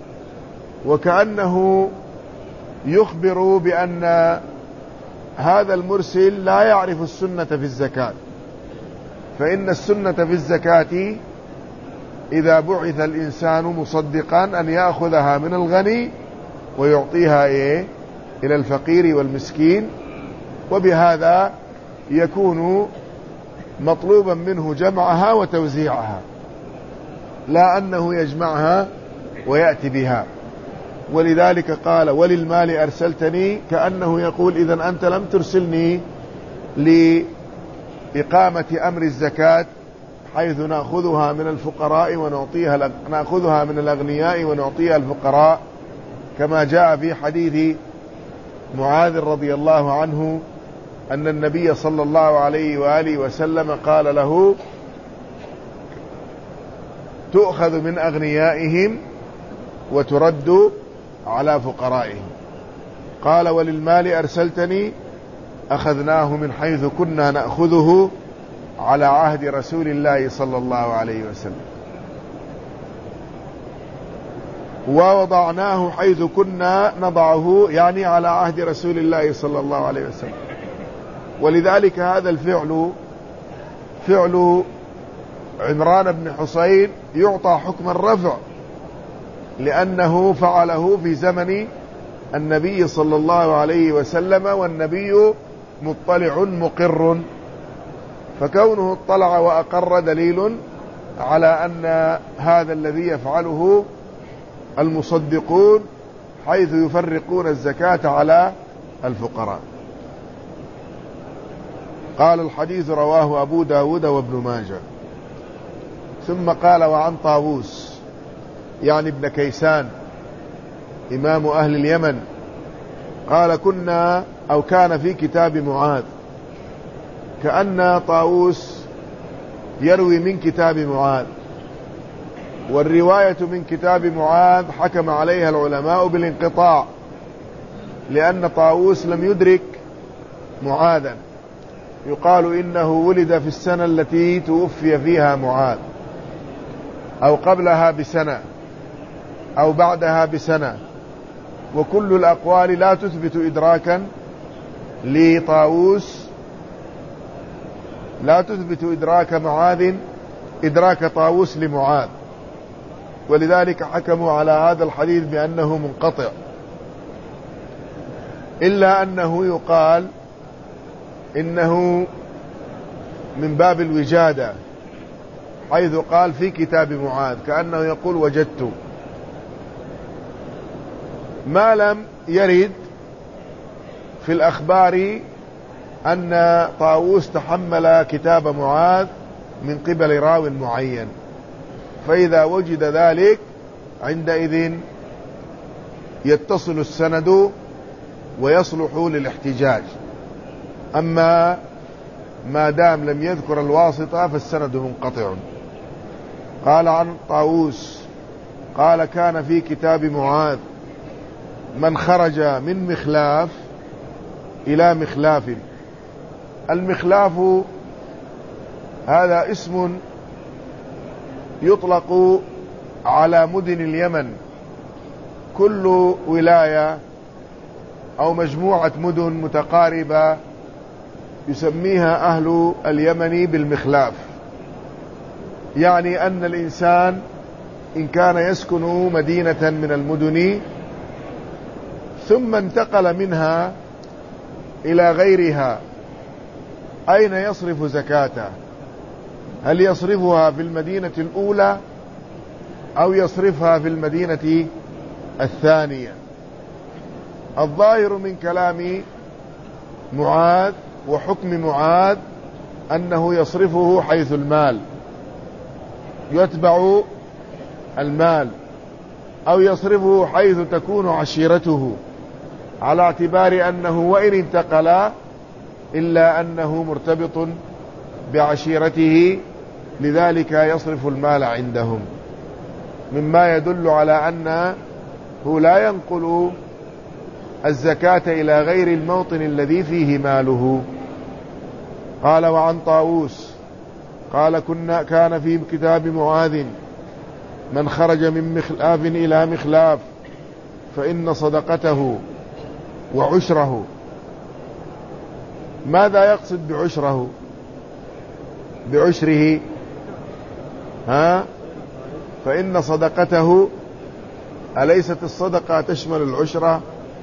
وكأنه يخبر بأن هذا المرسل لا يعرف السنة في الزكاة، فإن السنة في الزكاة إذا بعث الإنسان مصدقا أن يأخذها من الغني ويعطيها إلى الفقير والمسكين، وبهذا يكون مطلوبا منه جمعها وتوزيعها، لا أنه يجمعها ويأتي بها. ولذلك قال وللمال أرسلتني، كأنه يقول إذن أنت لم ترسلني لإقامة أمر الزكاة حيث نأخذها من الفقراء ونعطيها، نأخذها من الأغنياء ونعطيها الفقراء، كما جاء في حديث معاذ رضي الله عنه أن النبي صلى الله عليه وآله وسلم قال له تؤخذ من أغنيائهم وترد على فقرائهم. قال وللمال أرسلتني، أخذناه من حيث كنا نأخذه على عهد رسول الله صلى الله عليه وسلم، ووضعناه حيث كنا نضعه، يعني على عهد رسول الله صلى الله عليه وسلم. ولذلك هذا الفعل فعل عمران بن حصين يعطى حكم الرفع، لأنه فعله في زمن النبي صلى الله عليه وسلم، والنبي مطلع مقر، فكونه اطلع وأقر دليل على أن هذا الذي يفعله المصدقون حيث يفرقون الزكاة على الفقراء. قال الحديث رواه أبو داود وابن ماجه. ثم قال وعن طاووس يعني ابن كيسان إمام أهل اليمن قال كنا أو كان في كتاب معاذ، كأن طاووس يروي من كتاب معاذ، والرواية من كتاب معاذ حكم عليها العلماء بالانقطاع، لأن طاووس لم يدرك معاذا، يقال إنه ولد في السنة التي توفي فيها معاذ، أو قبلها بسنة أو بعدها بسنة، وكل الأقوال لا تثبت إدراكا لطاووس، لا تثبت إدراك طاووس لمعاذ، ولذلك حكموا على هذا الحديث بأنه منقطع، إلا أنه يقال إنه من باب الوجادة، حيث قال في كتاب معاذ، كأنه يقول وجدت، ما لم يرد في الأخبار أن طاووس تحمل كتاب معاذ من قبل راو معين، فإذا وجد ذلك عندئذ يتصل السند ويصلح للاحتجاج. أما ما دام لم يذكر الواسطة فالسند منقطع. قال عن طاووس قال كان في كتاب معاذ من خرج من مخلاف إلى مخلاف. المخلاف هذا اسم يطلق على مدن اليمن، كل ولاية أو مجموعة مدن متقاربة يسميها أهل اليمن بالمخلاف، يعني أن الإنسان إن كان يسكن مدينة من المدن ثم انتقل منها إلى غيرها، أين يصرف زكاته؟ هل يصرفها في المدينة الأولى أو يصرفها في المدينة الثانية؟ الظاهر من كلام معاذ وحكم معاذ أنه يصرفه حيث المال، يتبع المال، أو يصرفه حيث تكون عشيرته، على اعتبار أنه وإن انتقل إلا أنه مرتبط بعشيرته، لذلك يصرف المال عندهم. مما يدل على أنه لا ينقل الزكاة إلى غير الموطن الذي فيه ماله. قال وعن طاووس قال كان في كتاب معاذ من خرج من مخلاف إلى مخلاف فإن صدقته وعشره. ماذا يقصد بعشره؟ بعشره فإن صدقته، أليست الصدقة تشمل العشرة؟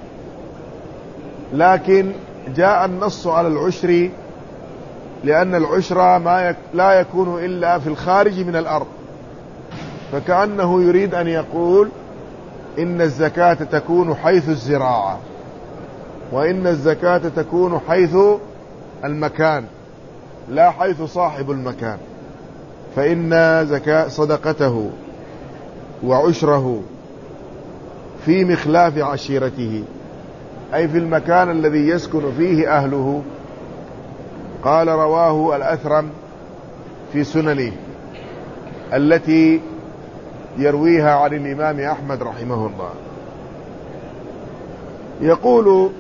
لكن جاء النص على العشر لأن العشر لا يكون إلا في الخارج من الأرض، فكأنه يريد أن يقول إن الزكاة تكون حيث الزراعة، وإن الزكاة تكون حيث المكان لا حيث صاحب المكان. فإن صدقته وعشره في مخلاف عشيرته، أي في المكان الذي يسكن فيه أهله. قال رواه الأثرم في سننه التي يرويها عن الإمام أحمد رحمه الله. يقول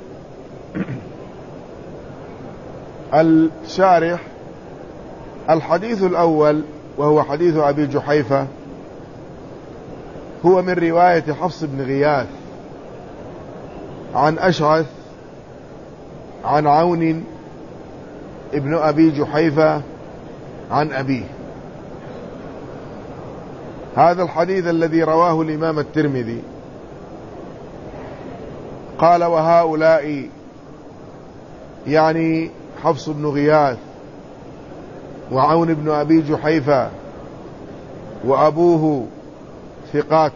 الشارح: الحديث الأول وهو حديث أبي جحيفة هو من رواية حفص بن غياث عن أشعث عن عون ابن أبي جحيفة عن أبيه. هذا الحديث الذي رواه الإمام الترمذي. قال وهؤلاء يعني حفص بن غياث وعون بن أبي جحيفة وأبوه ثقات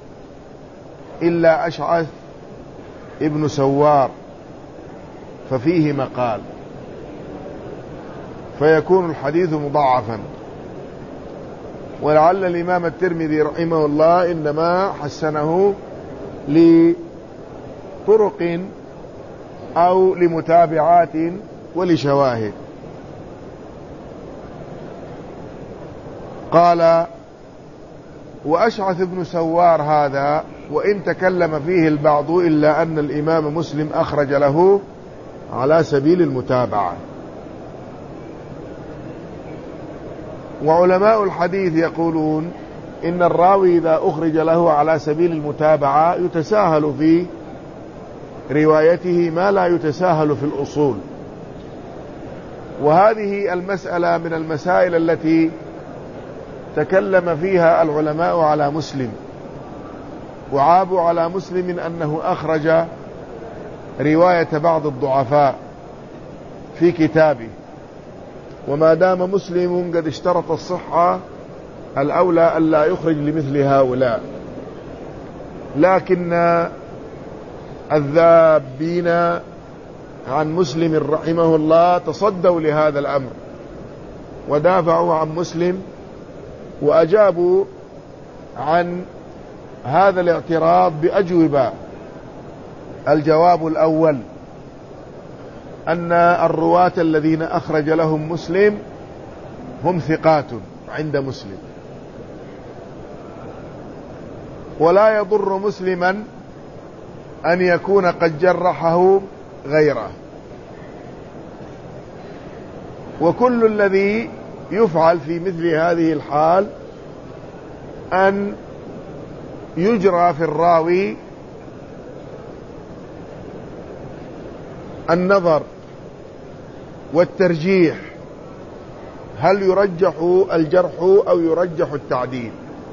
إلا أشعث ابن سوار ففيه مقال، فيكون الحديث مضاعفا. ولعل الإمام الترمذي رحمه الله إنما حسنه لطرق أو لمتابعات ولشواهد. قال وأشعث بن سوار هذا وإن تكلم فيه البعض إلا أن الإمام مسلم أخرج له على سبيل المتابعة. وعلماء الحديث يقولون إن الراوي إذا أخرج له على سبيل المتابعة يتساهل في روايته ما لا يتساهل في الأصول. وهذه المسألة من المسائل التي تكلم فيها العلماء على مسلم، وعابوا على مسلم أنه أخرج رواية بعض الضعفاء في كتابه، وما دام مسلم قد اشترط الصحة الأولى ألا يخرج لمثل هؤلاء. لكن الذابين عن مسلم رحمه الله تصدوا لهذا الأمر ودافعوا عن مسلم وأجابوا عن هذا الاعتراض بأجوبة. الجواب الأول أن الرواة الذين أخرج لهم مسلم هم ثقات عند مسلم، ولا يضر مسلما أن يكون قد جرحه غيره. وكل الذي يفعل في مثل هذه الحال أن يجرى في الراوي النظر والترجيح، هل يرجح الجرح أو يرجح التعديل.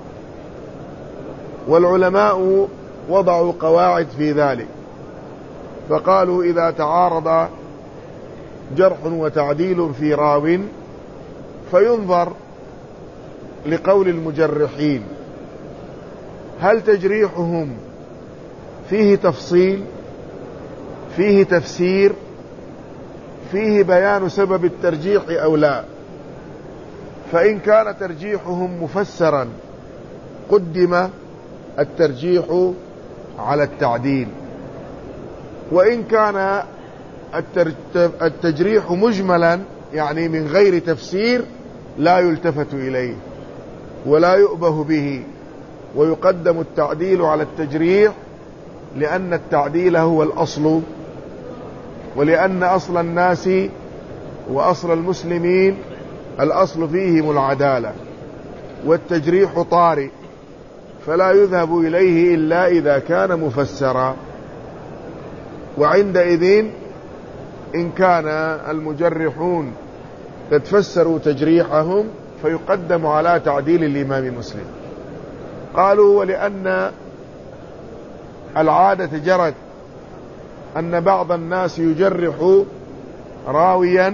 والعلماء وضعوا قواعد في ذلك، فقالوا إذا تعارض جرح وتعديل في راو فينظر لقول المجرحين هل تجريحهم فيه تفصيل، فيه تفسير، فيه بيان سبب الترجيح أو لا. فإن كان ترجيحهم مفسرا قدم الترجيح على التعديل، وإن كان التجريح مجملا يعني من غير تفسير لا يلتفت إليه ولا يؤبه به، ويقدم التعديل على التجريح لأن التعديل هو الأصل، ولأن أصل الناس وأصل المسلمين الأصل فيهم العدالة، والتجريح طارئ فلا يذهب إليه إلا إذا كان مفسرا. وعندئذ إن كان المجرحون قد فسروا تجريحهم فيقدم على تعديل الإمام مسلم. قالوا ولأن العادة جرت أن بعض الناس يجرح راويا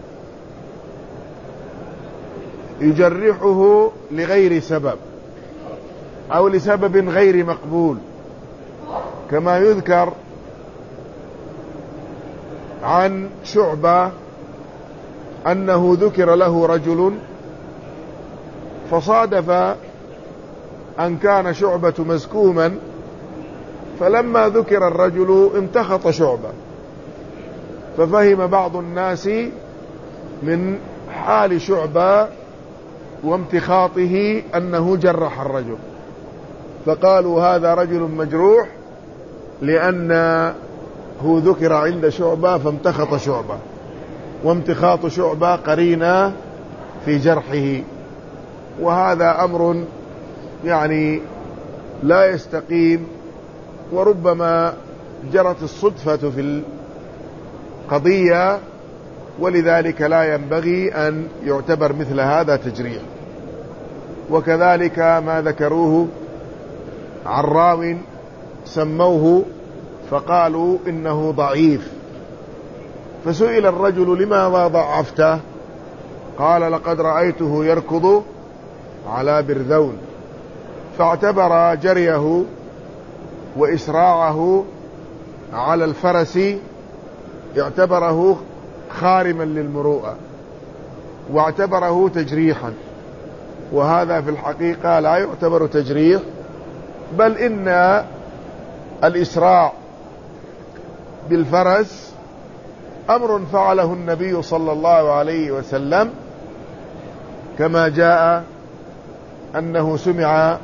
يجرحه لغير سبب أو لسبب غير مقبول، كما يذكر عن شعبة أنه ذكر له رجل فصادف أن كان شعبة مزكوما، فلما ذكر الرجل امتخط شعبة، ففهم بعض الناس من حال شعبة وامتخاطه أنه جرح الرجل، فقالوا هذا رجل مجروح لأنه ذكر عند شعبة فامتخط شعبة، وامتخاط شعبة قرينة في جرحه. وهذا أمر يعني لا يستقيم، وربما جرت الصدفة في القضية، ولذلك لا ينبغي أن يعتبر مثل هذا تجريح. وكذلك ما ذكروه عن راو سموه فقالوا إنه ضعيف، فسئل الرجل لماذا ضعفته؟ قال لقد رأيته يركض على برذون، فاعتبر جريه وإسراعه على الفرس اعتبره خارما للمروءة واعتبره تجريحا، وهذا في الحقيقة لا يعتبر تجريح، بل إن الإسراع بالفرس أمر فعله النبي صلى الله عليه وسلم، كما جاء أنه سمع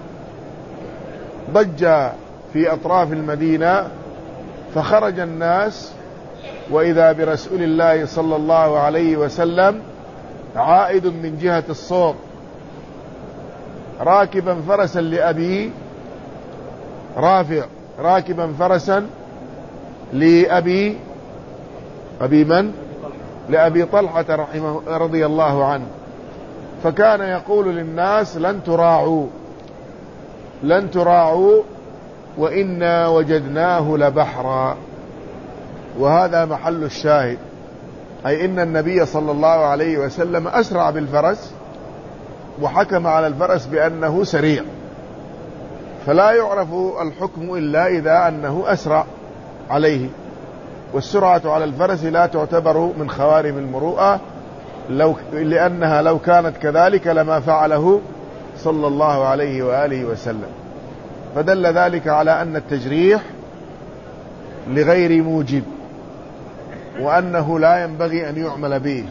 ضجة في أطراف المدينة فخرج الناس وإذا برسول الله صلى الله عليه وسلم عائد من جهة الصوت راكبا فرسا لأبي رافع، راكبا فرسا لأبي من؟ لأبي طلحة رضي الله عنه، فكان يقول للناس لن تراعوا وإنا وجدناه لبحرا. وهذا محل الشاهد، أي إن النبي صلى الله عليه وسلم أسرع بالفرس وحكم على الفرس بأنه سريع، فلا يعرف الحكم إلا إذا أنه أسرع عليه، والسرعة على الفرس لا تعتبر من خوارم المروءة، لأنها لو كانت كذلك لما فعله صلى الله عليه وآله وسلم. فدل ذلك على أن التجريح لغير موجب، وأنه لا ينبغي أن يعمل به.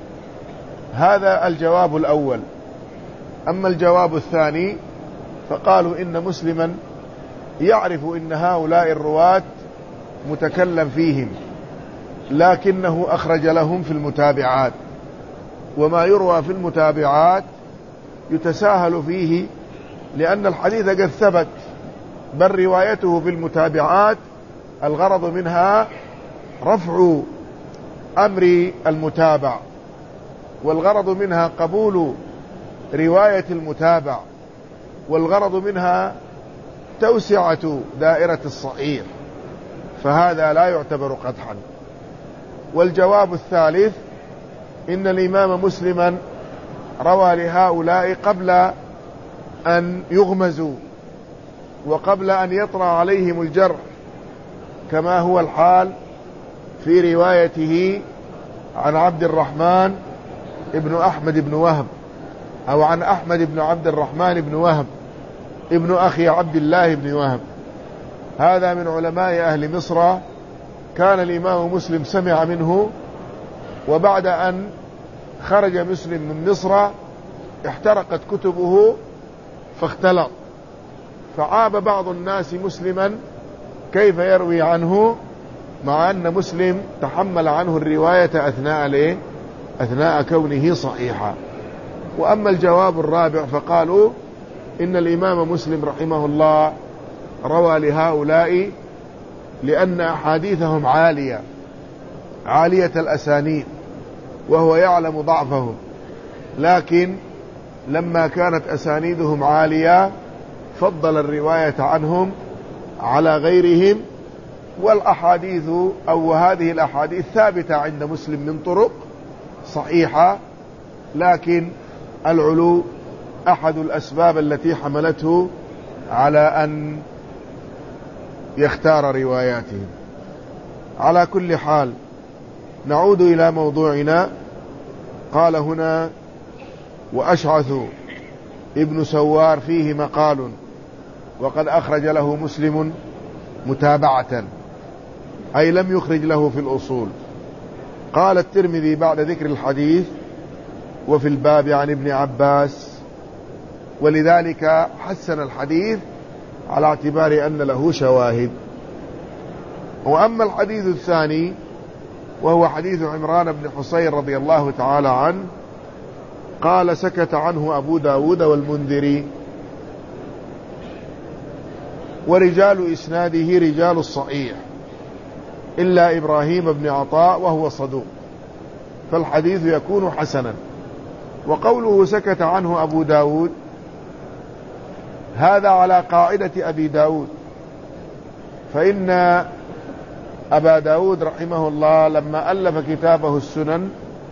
هذا الجواب الأول. أما الجواب الثاني فقالوا إن مسلما يعرف إن هؤلاء الرواة متكلم فيهم، لكنه أخرج لهم في المتابعات، وما يروى في المتابعات يتساهل فيه لأن الحديث قد ثبت، بل روايته في المتابعات الغرض منها رفع أمر المتابع، والغرض منها قبول رواية المتابع، والغرض منها توسعة دائرة الصحيح، فهذا لا يعتبر قدحا. والجواب الثالث إن الإمام مسلما روى لهؤلاء قبل أن يغمزوا وقبل أن يطرأ عليهم الجرح، كما هو الحال في روايته عن عبد الرحمن ابن أحمد بن وهب، أو عن أحمد بن عبد الرحمن بن وهب ابن أخي عبد الله بن وهب. هذا من علماء أهل مصر، كان الإمام مسلم سمع منه، وبعد أن خرج مسلم من مصر احترقت كتبه فاختلط، فعاب بعض الناس مسلما كيف يروي عنه مع أن مسلم تحمل عنه الرواية أثناء كونه صحيحا. وأما الجواب الرابع فقالوا إن الإمام مسلم رحمه الله روى لهؤلاء لأن أحاديثهم عالية الأسانيد وهو يعلم ضعفهم، لكن لما كانت أسانيدهم عالية فضل الرواية عنهم على غيرهم. والأحاديث أو هذه الأحاديث ثابتة عند مسلم من طرق صحيحة، لكن العلو أحد الأسباب التي حملته على أن يختار رواياته. على كل حال نعود إلى موضوعنا. قال هنا: وأشعث ابن سوار فيه مقال وقد أخرج له مسلم متابعة، أي لم يخرج له في الأصول. قال الترمذي بعد ذكر الحديث: وفي الباب عن ابن عباس، ولذلك حسن الحديث على اعتبار أن له شواهد. وأما الحديث الثاني وهو حديث عمران بن حصين رضي الله تعالى عنه، قال: سكت عنه أبو داود والمنذري، ورجال إسناده رجال الصحيح إلا إبراهيم بن عطاء وهو صدوق، فالحديث يكون حسنا. وقوله سكت عنه أبو داود هذا على قاعدة أبي داود، فإن أبا داود رحمه الله لما ألف كتابه السنن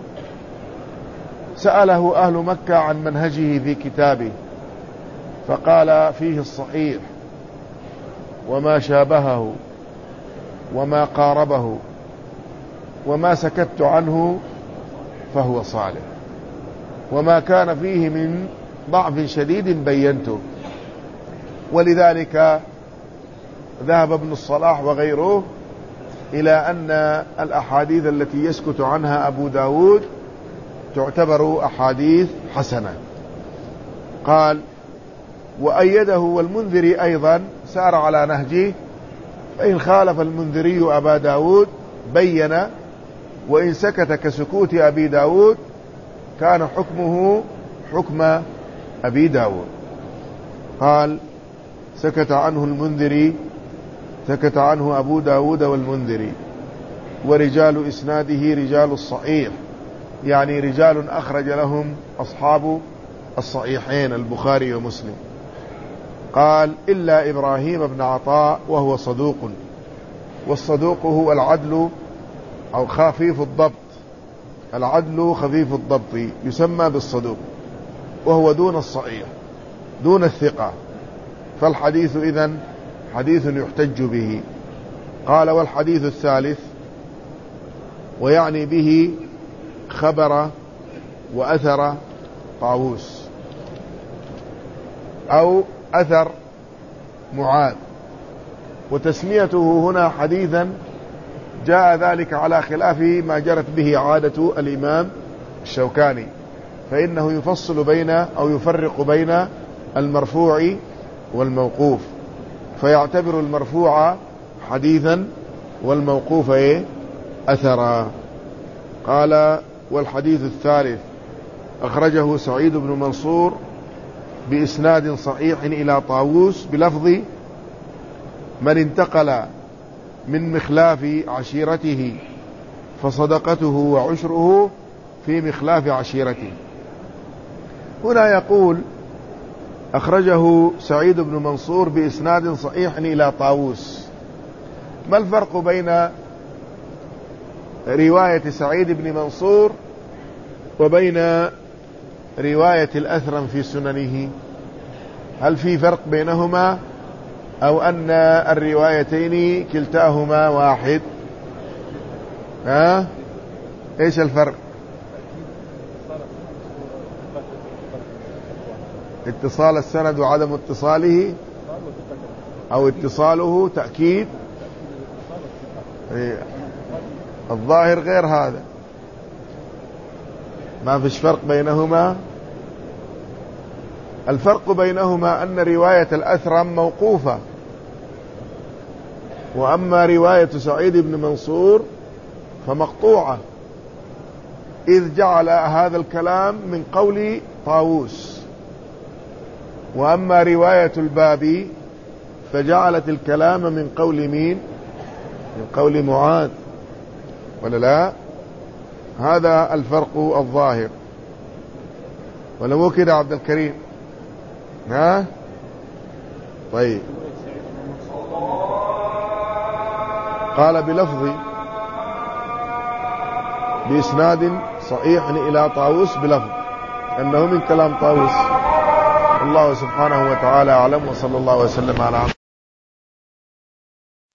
سأله أهل مكة عن منهجه في كتابه، فقال: فيه الصحيح وما شابهه وما قاربه، وما سكت عنه فهو صالح، وما كان فيه من ضعف شديد بينته. ولذلك ذهب ابن الصلاح وغيره إلى أن الأحاديث التي يسكت عنها أبو داود تعتبر أحاديث حسنة. قال: وأيده والمنذري أيضا سار على نهجه، فإن خالف المنذري أبا داود بين، وإن سكت كسكوت أبي داود كان حكمه حكم أبي داود. قال: سكت عنه المنذري، سكت عنه أبو داود والمنذري، ورجال إسناده رجال الصحيح، يعني رجال أخرج لهم أصحاب الصحيحين البخاري ومسلم. قال: إلا إبراهيم بن عطاء وهو صدوق، والصدوق هو العدل أو خفيف الضبط، العدل خفيف الضبط يسمى بالصدوق، وهو دون الصحيح دون الثقة، فالحديث إذن حديث يحتج به. قال: والحديث الثالث، ويعني به خبر وأثر طاووس أو أثر معاذ، وتسميته هنا حديثا جاء ذلك على خلاف ما جرت به عادة الإمام الشوكاني، فإنه يفصل بين أو يفرق بين المرفوع والموقوف، فيعتبر المرفوع حديثا والموقوف أثرا. قال: والحديث الثالث أخرجه سعيد بن منصور بإسناد صحيح إلى طاووس بلفظ: من انتقل من مخلاف عشيرته فصدقته وعشره في مخلاف عشيرته. هنا يقول: أخرجه سعيد بن منصور بإسناد صحيح إلى طاووس. ما الفرق بين رواية سعيد بن منصور وبين رواية الأثرم في سننه؟ هل في فرق بينهما أو أن الروايتين كلتاهما واحد؟ إيش الفرق؟ اتصال السند وعدم اتصاله، أو اتصاله تأكيد. الظاهر غير هذا، ما فيش فرق بينهما. الفرق بينهما أن رواية الأثرم موقوفة، وأما رواية سعيد بن منصور فمقطوعة، إذ جعل هذا الكلام من قول طاووس، وأما رواية البابي فجعلت الكلام من قول مين؟ من قول معاذ، ولا لا؟ هذا الفرق الظاهر، ولا مو كده عبد الكريم؟ ها؟ طيب. قال بلفظ بإسناد صحيح إلى طاووس بلفظ أنه من كلام طاووس. الله سبحانه وتعالى أعلم، وصلى الله وسلم على عبده.